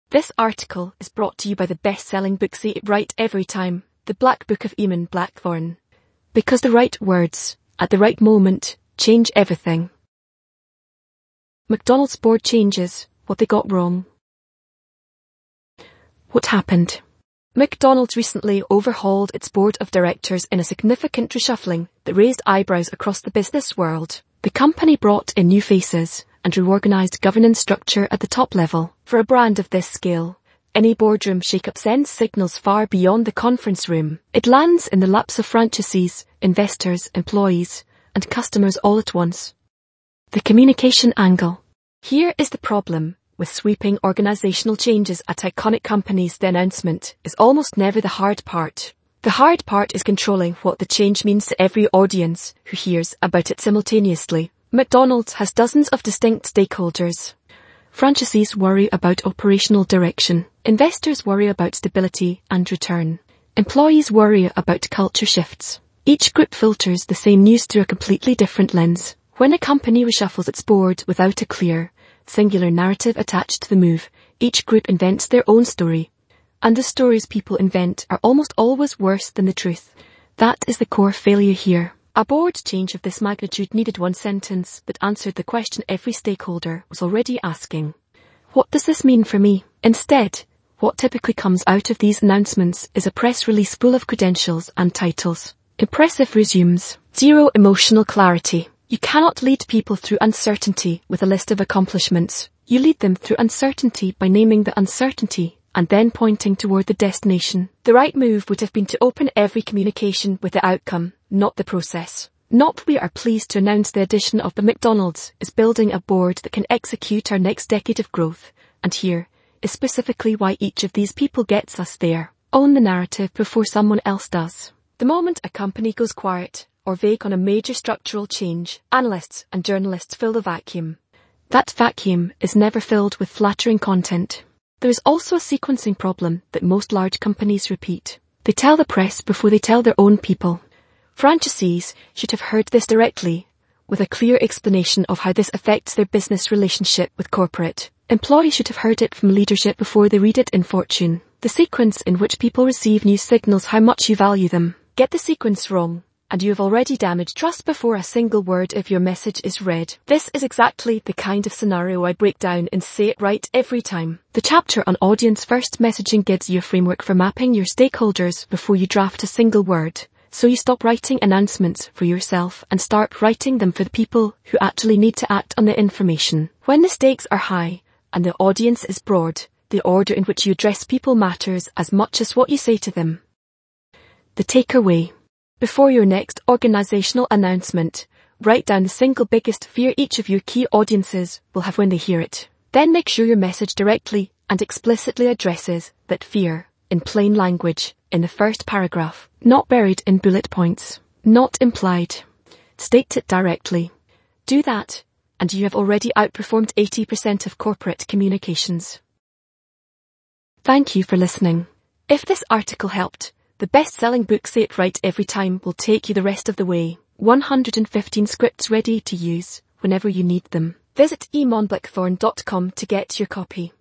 This article is brought to you by the best-selling book Say It Right Every Time, The Black Book of Eamon Blackthorne. Because the right words, at the right moment, change everything. McDonald's board changes, what they got wrong. What happened? McDonald's recently overhauled its board of directors in a significant reshuffling that raised eyebrows across the business world. The company brought in new faces and reorganized governance structure at the top level. For a brand of this scale, any boardroom shake-up sends signals far beyond the conference room. It lands in the laps of franchisees, investors, employees, and customers all at once. The communication angle. Here is the problem. With sweeping organizational changes at iconic companies, the announcement is almost never the hard part. The hard part is controlling what the change means to every audience who hears about it simultaneously. McDonald's has dozens of distinct stakeholders. Franchisees worry about operational direction. Investors worry about stability and return. Employees worry about culture shifts. Each group filters the same news through a completely different lens. When a company reshuffles its board without a clear, singular narrative attached to the move, each group invents their own story. And the stories people invent are almost always worse than the truth. That is the core failure here. A board change of this magnitude needed one sentence that answered the question every stakeholder was already asking. What does this mean for me? Instead, what typically comes out of these announcements is a press release full of credentials and titles. Impressive resumes. Zero emotional clarity. You cannot lead people through uncertainty with a list of accomplishments. You lead them through uncertainty by naming the uncertainty and then pointing toward the destination. The right move would have been to open every communication with the outcome, not the process. Not we are pleased to announce the addition of the McDonald's is building a board that can execute our next decade of growth. And here is specifically why each of these people gets us there. Own the narrative before someone else does. The moment a company goes quiet or vague on a major structural change, analysts and journalists fill the vacuum. That vacuum is never filled with flattering content. There is also a sequencing problem that most large companies repeat. They tell the press before they tell their own people. Franchisees should have heard this directly, with a clear explanation of how this affects their business relationship with corporate. Employees should have heard it from leadership before they read it in Fortune. The sequence in which people receive news signals how much you value them. Get the sequence wrong, and you have already damaged trust before a single word of your message is read. This is exactly the kind of scenario I break down in Say It Right Every Time. The chapter on audience first messaging gives you a framework for mapping your stakeholders before you draft a single word. So you stop writing announcements for yourself and start writing them for the people who actually need to act on the information. When the stakes are high and the audience is broad, the order in which you address people matters as much as what you say to them. The takeaway. Before your next organizational announcement, write down the single biggest fear each of your key audiences will have when they hear it. Then make sure your message directly and explicitly addresses that fear, in plain language, in the first paragraph, not buried in bullet points, not implied. State it directly. Do that, and you have already outperformed 80% of corporate communications. Thank you for listening. If this article helped, the best-selling book Say It Right Every Time will take you the rest of the way. 115 scripts ready to use whenever you need them. Visit eamonblackthorne.com to get your copy.